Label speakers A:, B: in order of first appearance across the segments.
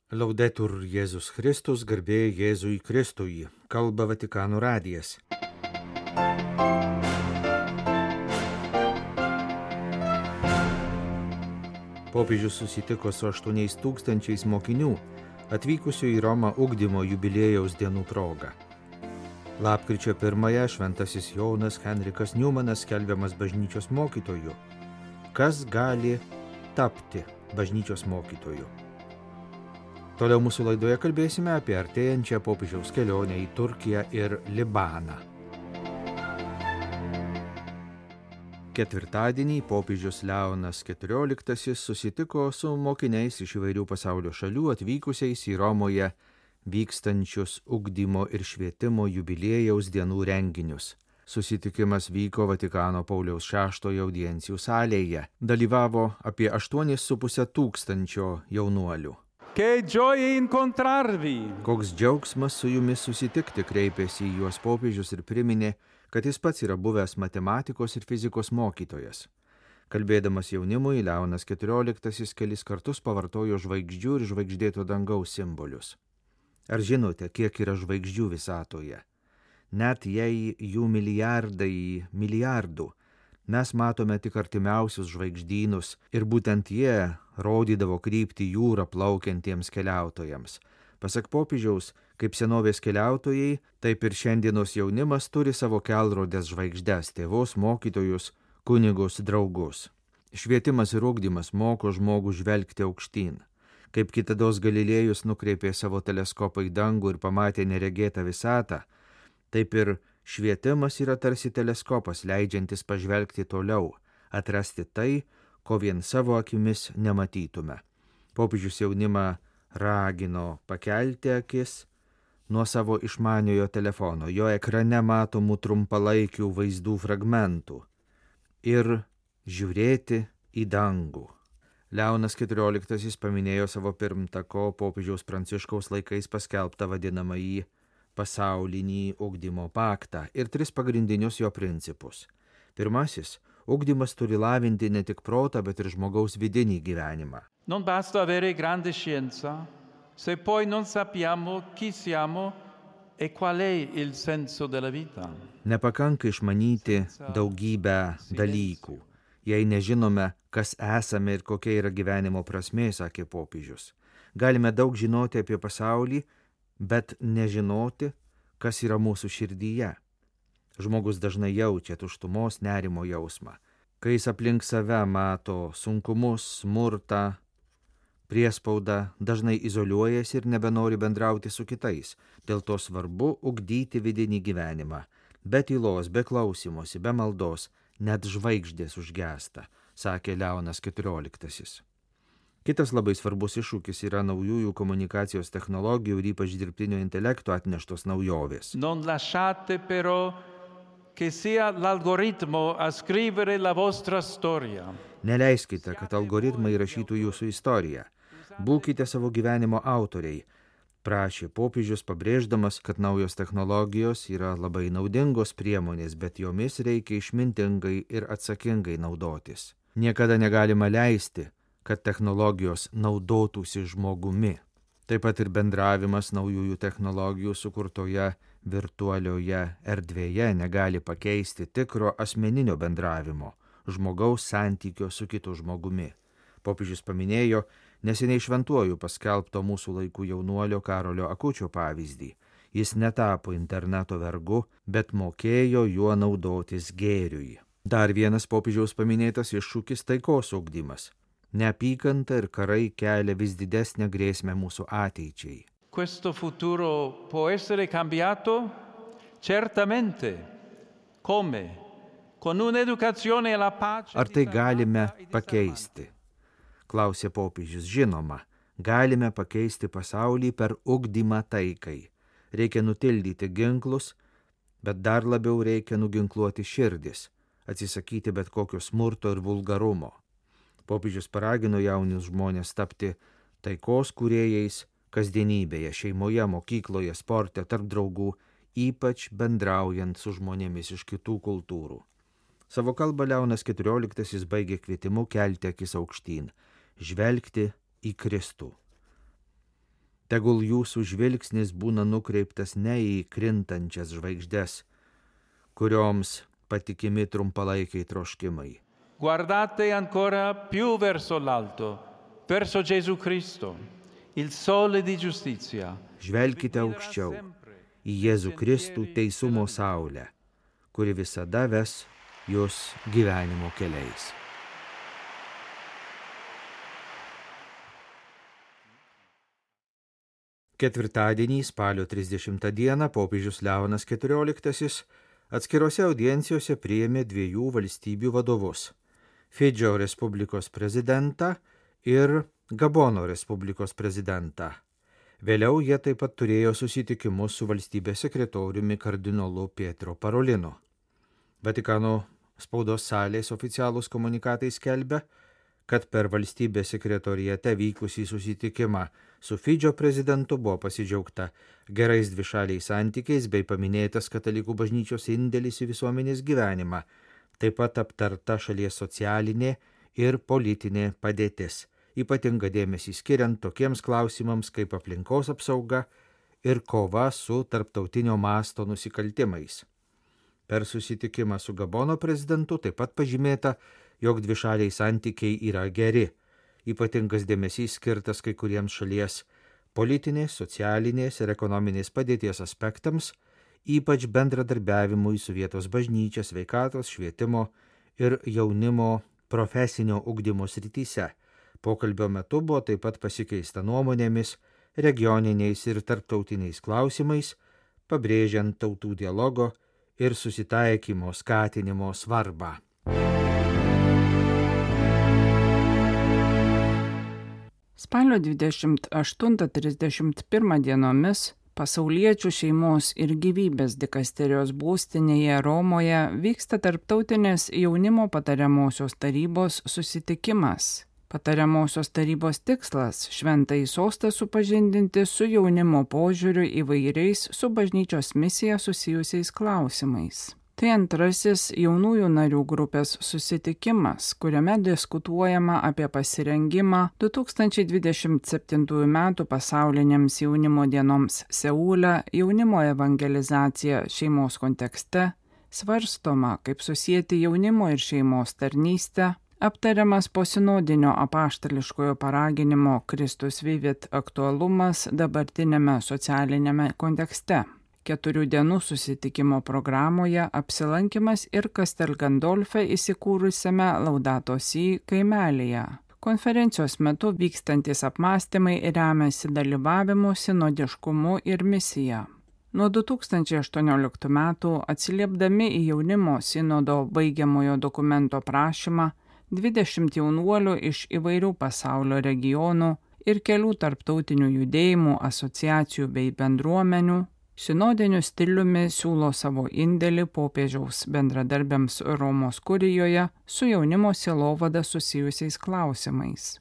A: Laudetur Jėzus Kristus, garbė Jėzui Kristui, kalba Vatikano radijas. Popiežius susitiko su 8,000 mokinių, atvykusių į Romą ugdymo jubiliejaus dienų proga. Lapkričio 1 šventasis Jonas Henrikas Newmanas skelbiamas bažnyčios mokytoju. Kas gali tapti bažnyčios mokytoju? Toliau mūsų laidoje kalbėsime apie artėjančią popiežiaus kelionę į Turkiją ir Libaną. Ketvirtadienį popiežius Leonas XIV susitiko su mokiniais iš įvairių pasaulio šalių atvykusiais į Romoje vykstančius ugdymo ir švietimo jubiliejaus dienų renginius. Susitikimas vyko Vatikano Pauliaus VI audiencijų salėje. Dalyvavo apie 8,5 tūkstančio jaunuolių.
B: Che gioia incontrarvi!
A: Koks džiaugsmas su jumis susitikti, kreipėsi į juos popiežius ir priminė, kad jis pats yra buvęs matematikos ir fizikos mokytojas. Kalbėdamas jaunimui, Leonas XIV kelis kartus pavartojo žvaigždžių ir žvaigždėto dangaus simbolius. Ar žinote, kiek yra žvaigždžių visatoje? Net jei jų milijardų, mes matome tik artimiausius žvaigždynus ir būtent jie rodydavo kryptį jūrą plaukiantiems keliautojams. Pasak popiežiaus, kaip senovės keliautojai, taip ir šiandienos jaunimas turi savo kelrodės žvaigždes, tėvus, mokytojus, kunigus, draugus. Švietimas ir ugdymas moko žmogų žvelgti aukštyn. Kaip kitados Galilėjus nukreipė savo teleskopą į dangų ir pamatė neregėtą visatą, taip ir švietimas yra tarsi teleskopas, leidžiantis pažvelgti toliau, atrasti tai, ko vien savo akimis nematytume. Popiežius jaunimą ragino pakelti akis nuo savo išmaniojo telefono, jo ekrane matomų trumpalaikių vaizdų fragmentų ir žiūrėti į dangų. Leonas XIV paminėjo savo pirmtako popiežiaus Pranciškaus laikais paskelbtą vadinamąjį pasaulinį ugdymo paktą ir 3 pagrindinius jo principus. Pirmasis, ugdymas turi lavinti ne tik protą, bet ir žmogaus vidinį gyvenimą.
B: Non basta avere grande scienza, se poi non sappiamo chi siamo e qual è il senso della vita.
A: Nepakanka išmanyti daugybę dalykų, jei nežinome, kas esame ir kokia yra gyvenimo prasmė, sakė popiežius. Galime daug žinoti apie pasaulį, bet nežinoti, kas yra mūsų širdyje. Žmogus dažnai jaučia tuštumos, nerimo jausmą. Kai jis aplink save mato sunkumus, smurtą, priespaudą, dažnai izoliuojasi ir nebenori bendrauti su kitais. Dėl to svarbu ugdyti vidinį gyvenimą. Be tylos, be klausimosi, be maldos, net žvaigždės užgęsta, sakė Leonas XIV. Kitas labai svarbus iššūkis yra naujųjų komunikacijos technologijų ir ypač dirbtinio intelekto atneštos naujovės.
B: Non lasciate però che sia l'algoritmo a scrivere la vostra storia.
A: Neleiskite, kad algoritmai rašytų jūsų istoriją. Būkite savo gyvenimo autoriai, prašė popiežius, pabrėždamas, kad naujos technologijos yra labai naudingos priemonės, bet jomis reikia išmintingai ir atsakingai naudotis. Niekada negalima leisti, kad technologijos naudotųsi žmogumi. Taip pat ir bendravimas naujųjų technologijų sukurtoje virtualioje erdvėje negali pakeisti tikro asmeninio bendravimo, žmogaus santykio su kitu žmogumi. Popiežius paminėjo neseniai šventuoju paskelbto mūsų laikų jaunuolio Karolio Akučio pavyzdį. Jis netapo interneto vergu, bet mokėjo juo naudotis gėriui. Dar vienas popiežiaus paminėtas iššūkis taikos ugdymas. Neapykanta ir karai kelia vis didesnę grėsmę mūsų ateičiai.
B: Questo futuro può essere cambiato? Certamente. Come? Con un'educazione alla pace.
A: Ar tai galime pakeisti? Klausė popiežius. Žinoma, galime pakeisti pasaulį per ugdymą taikai. Reikia nutildyti ginklus, bet dar labiau reikia nuginkluoti širdis, atsisakyti bet kokio smurto ir vulgarumo. Popiežius paragino jaunus žmonės tapti taikos kūrėjais kasdienybėje, šeimoje, mokykloje, sporte, tarp draugų, ypač bendraujant su žmonėmis iš kitų kultūrų. Savo kalbą Leonas XIV baigė kvietimu kelti akis aukštyn, žvelgti į Kristų. Tegul jūsų žvilgsnis būna nukreiptas ne į krintančias žvaigždes, kurioms patikimi trumpalaikiai troškimai.
B: Guardate ancora più verso l'alto, verso Gesù Cristo, il sole di giustizia.
A: Žvelkite aukščiau į Jėzų Kristų teisumo saulę, kuri visada ves jūs gyvenimo keliais. Ketvirtadienį, spalio 30 dieną, popiežius Leonas XIV atskirose audiencijose priėmė 2 valstybių vadovus – Fidžio Respublikos prezidentą ir Gabono Respublikos prezidentą. Vėliau jie taip pat turėjo susitikimus su valstybės sekretoriumi kardinolu Pietro Parolinu. Vatikano spaudos salės oficialūs komunikatai skelbia, kad per valstybės sekretorijate vykusį susitikimą su Fidžio prezidentu buvo pasidžiaugta gerais dvišaliais santykiais bei paminėtas katalikų bažnyčios indėlis į visuomenės gyvenimą, taip pat aptarta šalies socialinė ir politinė padėtis, ypatinga dėmesį skiriant tokiems klausimams kaip aplinkos apsauga ir kova su tarptautinio masto nusikaltimais. Per susitikimą su Gabono prezidentu taip pat pažymėta, jog dvišaliai santykiai yra geri, ypatingas dėmesys skirtas kai kuriems šalies politinės, socialinės ir ekonominės padėties aspektams, ypač bendradarbiavimui su vietos bažnyčia, sveikatos, švietimo ir jaunimo profesinio ugdymo srityse. Pokalbio metu buvo taip pat pasikeista nuomonėmis, regioniniais ir tarptautiniais klausimais, pabrėžiant tautų dialogo ir susitaikymo skatinimo svarbą.
C: Spalio 28-31 dienomis Pasauliečių šeimos ir gyvybės dikasterijos būstinėje Romoje vyksta tarptautinės jaunimo patariamosios tarybos susitikimas. Patariamosios tarybos tikslas – Šventąjį sostą supažindinti su jaunimo požiūriu įvairiais su bažnyčios misija susijusiais klausimais. Tai antrasis jaunųjų narių grupės susitikimas, kuriame diskutuojama apie pasirengimą 2027 m. pasaulinėms jaunimo dienoms Seule, jaunimo evangelizacija šeimos kontekste, svarstoma, kaip susijęti jaunimo ir šeimos tarnystę, aptariamas posinodinio apaštališkojo paraginimo Kristus Vivit aktualumas dabartinėme socialinėme kontekste. 4 dienų susitikimo programoje apsilankimas ir Castel Gandolfe įsikūrusiame Laudato Si kaimelyje. Konferencijos metu vykstantis apmąstymai remiasi dalyvavimu, sinodiškumu ir misija. Nuo 2018 metų atsiliepdami į jaunimo sinodo baigiamojo dokumento prašymą, 20 jaunuolių iš įvairių pasaulio regionų ir kelių tarptautinių judėjimų, asociacijų bei bendruomenių sinodiniu stiliumi siūlo savo indėlį popiežiaus bendradarbiams Romos kurijoje su jaunimo sielovada susijusiais klausimais.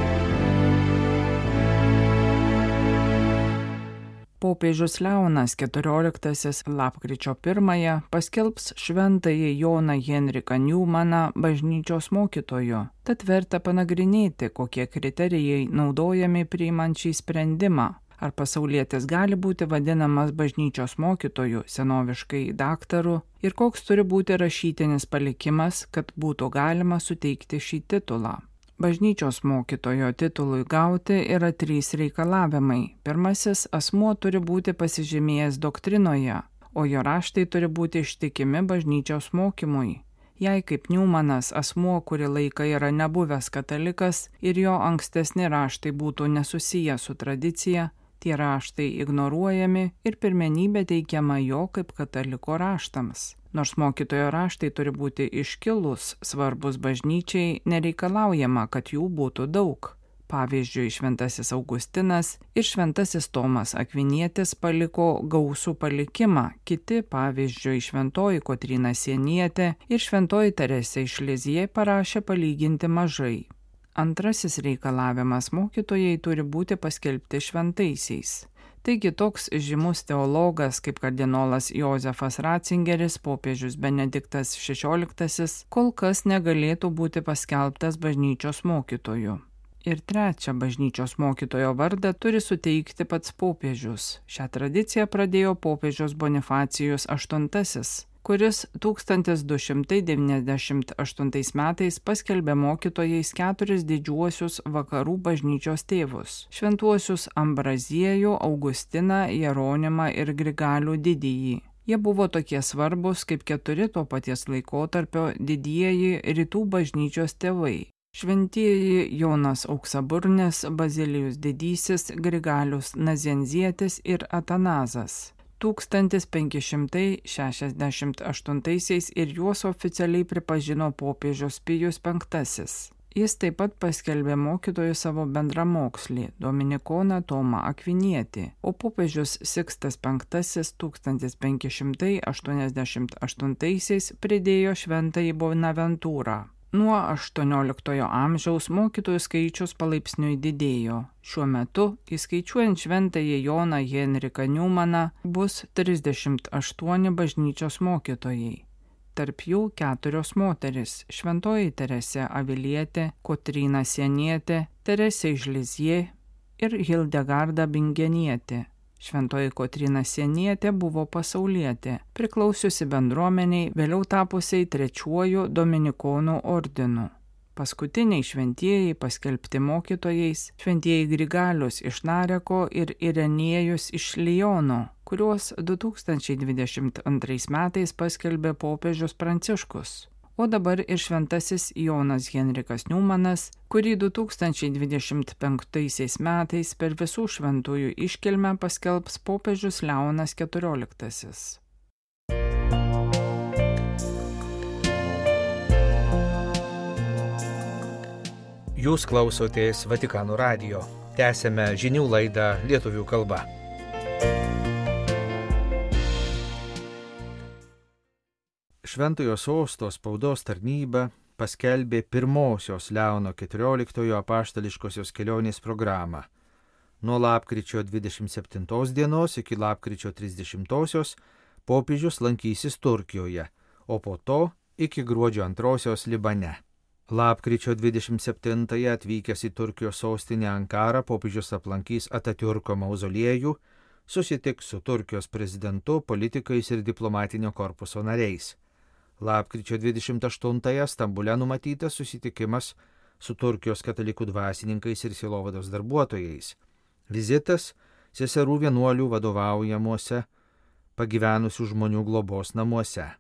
C: Popiežius Leonas XIV lapkričio 1 paskelbs šventąjį Joną Henriką Newmaną bažnyčios mokytoju. Tad verta panagrinėti, kokie kriterijai naudojami priimant šį sprendimą. Ar pasaulietis gali būti vadinamas bažnyčios mokytoju, senoviškai daktaru, ir koks turi būti rašytinis palikimas, kad būtų galima suteikti šį titulą. Bažnyčios mokytojo titului gauti yra 3 reikalavimai. Pirmasis – asmuo turi būti pasižymėjęs doktrinoje, o jo raštai turi būti ištikimi bažnyčios mokymui. Jei kaip Newmanas asmuo kurį laiką yra nebuvęs katalikas ir jo ankstesni raštai būtų nesusiję su tradicija, tie raštai ignoruojami ir pirmenybė teikiama jo kaip kataliko raštams. Nors mokytojo raštai turi būti iškilūs, svarbus bažnyčiai, nereikalaujama, kad jų būtų daug. Pavyzdžiui, šventasis Augustinas ir šventasis Tomas Akvinietis paliko gausų palikimą, kiti, pavyzdžiui, šventoji Kotryna Sienietė ir šventoji Teresė iš Lizie parašė palyginti mažai. Antrasis reikalavimas – mokytojai turi būti paskelbti šventaisiais. Taigi toks žymus teologas kaip kardinolas Jozefas Ratzingeris, popiežius Benediktas XVI, kol kas negalėtų būti paskelbtas bažnyčios mokytoju. Ir trečią bažnyčios mokytojo vardą turi suteikti pats popiežius. Šią tradiciją pradėjo popiežius Bonifacijus VIII, kuris 1298 metais paskelbė mokytojais 4 didžiuosius vakarų bažnyčios tėvus - šventuosius Ambraziejų, Augustiną, Jeronimą ir Grigalių didįjį. Jie buvo tokie svarbus kaip 4 to paties laikotarpio didieji rytų bažnyčios tėvai. Šventieji Jonas Auksaburnis, Bazilijus Didysis, Grigalius Nazenzietis ir Atanazas. 1568 ir juos oficialiai pripažino popiežius Pijus V. Jis taip pat paskelbė mokytoju savo bendramokslį Dominikoną Tomą Akvinietį, o popiežius Sikstas V 1588 pridėjo šventąjį Bonaventūrą. Nuo XVIII amžiaus mokytojų skaičius palaipsniui didėjo. Šiuo metu, įskaičiuojant šventąjį Joną Henriką Niumaną, bus 38 bažnyčios mokytojai. Tarp jų 4 moteris - šventoji Teresė Avilietė, Kotryna Sienietė, Teresė iš Lizie ir Hildegarda Bingenietė. Šventoji Kotryna Sienietė buvo pasaulietė, priklausiusi bendruomeniai, vėliau tapusiai 3 Dominikonų ordinu. Paskutiniai šventieji paskelbti mokytojais - šventieji Grigalius iš Nareko ir Irenėjus iš Liono, kuriuos 2022 metais paskelbė popiežius Pranciškus. O dabar ir šventasis Jonas Henrikas Niumanas, kurį 2025 metais per visų šventųjų iškilmę paskelbs popiežius Leonas XIV.
A: Jūs klausotės Vatikano radijo. Tęsėme žinių laidą lietuvių kalba. Šventojo sosto spaudos tarnyba paskelbė pirmosios Leono XIV apaštališkosios kelionės programą. Nuo lapkričio 27 dienos iki lapkričio 30 popiežius lankysis Turkijoje, o po to iki gruodžio 2 Libane. Lapkričio 27 atvykęs į Turkijos sostinę Ankarą popiežius aplankys Atatiurko mauzoliejų, susitiks su Turkijos prezidentu, politikais ir diplomatinio korpuso nariais. Lapkričio 28 Stambule numatytas susitikimas su Turkijos katalikų dvasininkais ir sielovados darbuotojais. Vizitas seserų vienuolių vadovaujamuose pagyvenusių žmonių globos namuose.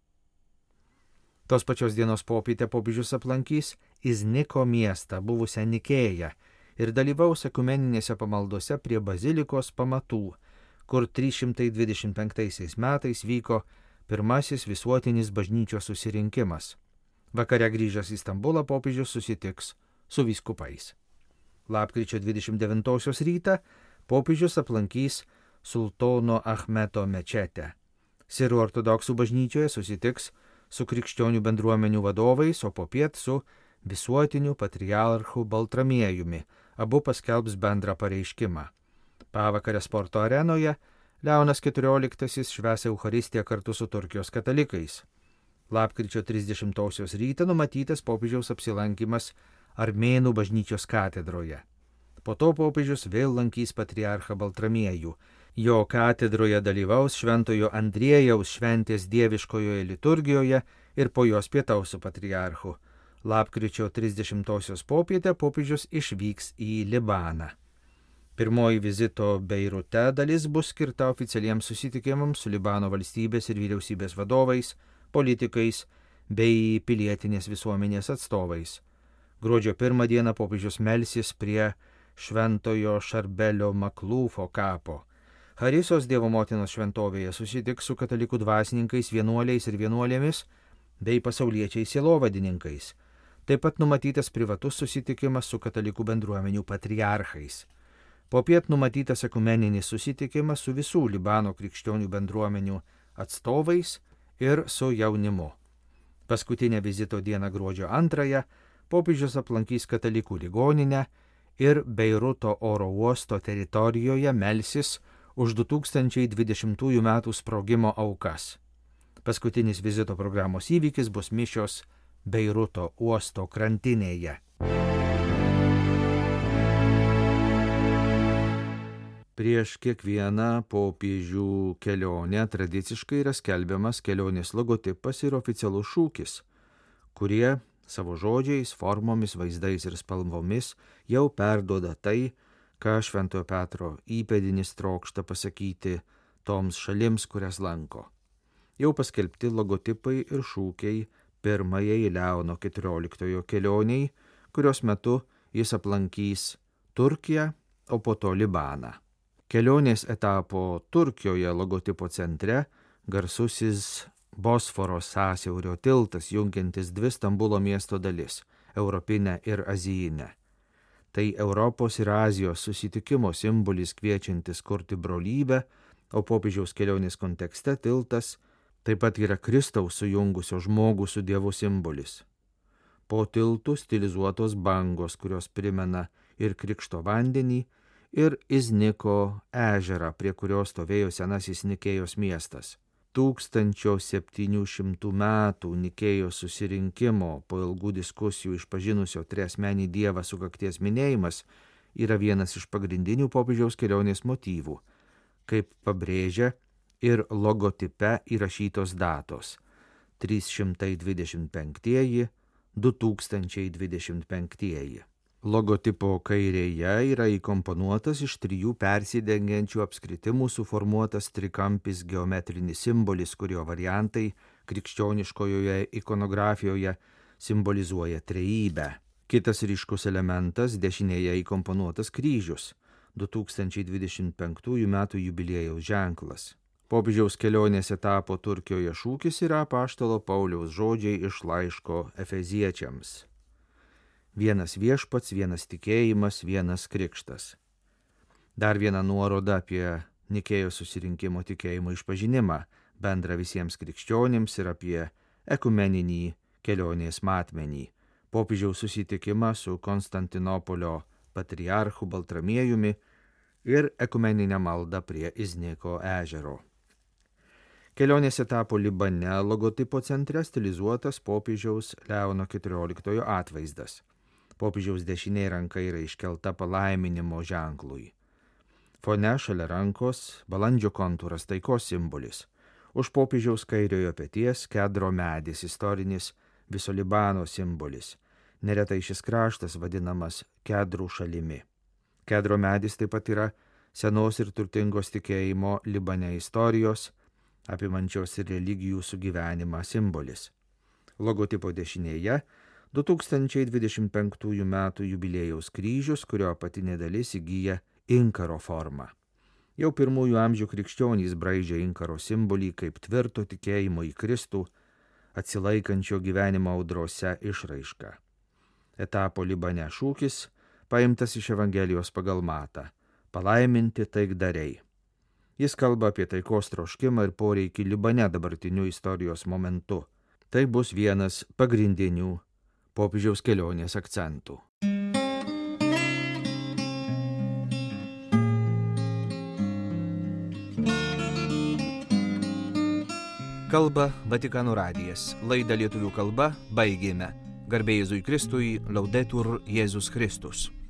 A: Tos pačios dienos popietę popiežius aplankys Izniko miestą, buvusią Nikėją, ir dalyvaus ekumeninėse pamaldose prie bazilikos pamatų, kur 325 metais vyko pirmasis visuotinis bažnyčios susirinkimas. Vakare grįžęs į Stambulą popiežius susitiks su vyskupais. Lapkričio 29 rytą popiežius aplankys sultono Achmeto mečetę. Sirų ortodoksų bažnyčioje susitiks su krikščionių bendruomenių vadovais, o popiet su visuotiniu patriarchu Baltramiejumi. Abu paskelbs bendrą pareiškimą. Pavakarę sporto arenoje Leonas XIV švęs Eucharistiją kartu su Turkijos katalikais. Lapkričio 30 rytą numatytas popiežiaus apsilankimas Armėnų bažnyčios katedroje. Po to popiežius vėl lankys patriarchą Baltramiejų. Jo katedroje dalyvaus šventojo Andriejaus šventės dieviškojoje liturgijoje ir po jos pietaus su patriarchu. Lapkričio 30 popietę popiežius išvyks į Libaną. Pirmoji vizito Beirute dalis bus skirta oficialiems susitikimams su Libano valstybės ir vyriausybės vadovais, politikais bei pilietinės visuomenės atstovais. Gruodžio 1 dieną popiežius melsis prie šventojo Šarbelio Maklūfo kapo. Harisos Dievo motinos šventovėje susitiks su katalikų dvasininkais, vienuoliais ir vienuolėmis bei pasauliečiais sielovadininkais. Taip pat numatytas privatus susitikimas su katalikų bendruomenių patriarchais. Popiet numatytas ekumeninis susitikimas su visų Libano krikščionių bendruomenių atstovais ir su jaunimu. Paskutinę vizito dieną gruodžio 2 popiežius aplankys katalikų ligoninę ir Beiruto oro uosto teritorijoje melsis už 2020 metų sprogimo aukas. Paskutinis vizito programos įvykis bus mišios Beiruto uosto krantinėje. Prieš kiekvieną popiežių kelionę tradiciškai yra skelbiamas kelionės logotipas ir oficialus šūkis, kurie savo žodžiais, formomis, vaizdais ir spalvomis jau perduoda tai, ką Šventojo Petro įpėdinis trokšta pasakyti toms šalims, kurias lanko. Jau paskelbti logotipai ir šūkiai pirmajai Leono XIV kelioniai, kurios metu jis aplankys Turkiją, o po to Libaną. Kelionės etapo Turkijoje logotipo centre garsusis Bosforo sąsiaurio tiltas jungiantis dvi Stambulo miesto dalis – europinę ir azijinę. Tai Europos ir Azijos susitikimo simbolis kviečiantis kurti brolybę, o popiežiaus kelionės kontekste tiltas taip pat yra Kristaus sujungusio žmogų su Dievu simbolis. Po tiltų stilizuotos bangos, kurios primena ir Krikšto vandenį, ir Izniko ežerą, prie kurio stovėjo senasis Nikėjos miestas. 1700 metų Nikėjos susirinkimo po ilgų diskusijų išpažinusio triasmenį Dievą sukakties minėjimas yra vienas iš pagrindinių popiežiaus kelionės motyvų, kaip pabrėžia ir logotipe įrašytos datos 325-2025. Logotipo kairėje yra įkomponuotas iš 3 persidengiančių apskritimų suformuotas trikampis geometrinis simbolis, kurio variantai krikščioniškojoje ikonografijoje simbolizuoja trejybę. Kitas ryškus elementas dešinėje įkomponuotas kryžius, 2025 metų jubiliejaus ženklas. Popiežiaus kelionės etapo Turkijoje šūkis yra apaštalo Pauliaus žodžiai iš laiško Efeziečiams. Vienas viešpats, vienas tikėjimas, vienas krikštas. Dar viena nuoroda apie Nikėjos susirinkimo tikėjimo išpažinimą, bendrą visiems krikščionims ir apie ekumeninį kelionės matmenį, popiežiaus susitikimą su Konstantinopolio patriarchu Baltramiejumi ir ekumeninę maldą prie Izniko ežero. Kelionės etapo Libane logotipo centre stilizuotas popiežiaus Leono XIV atvaizdas. Popiežiaus dešinė ranka yra iškelta palaiminimo ženklui. Fone šalia rankos balandžio kontūras, taikos simbolis. Už popiežiaus kairiojo peties kedro medis, istorinis viso Libano simbolis. Neretai šis kraštas vadinamas kedrų šalimi. Kedro medis taip pat yra senos ir turtingos tikėjimo Libane istorijos, apimančios ir religijų sugyvenimą simbolis. Logotipo dešinėje 2025 metų jubiliejaus kryžius, kurio apatinė dalis įgyja inkaro formą. Jau pirmųjų amžių krikščionys braižė inkaro simbolį kaip tvirto tikėjimo į Kristų, atsilaikančio gyvenimo audrose išraišką. Etapo Libane šūkis paimtas iš Evangelijos pagal Matą – palaiminti taikdariai. Jis kalba apie taikos troškimą ir poreikį Libane dabartiniu istorijos momentu. Tai bus vienas pagrindinių popiežiaus kelionės akcentų. Kalba Vatikano radijas. Laidą lietuvių kalba baigėme. Garbė Jėzui Kristui, Laudetur Jėzus Kristus.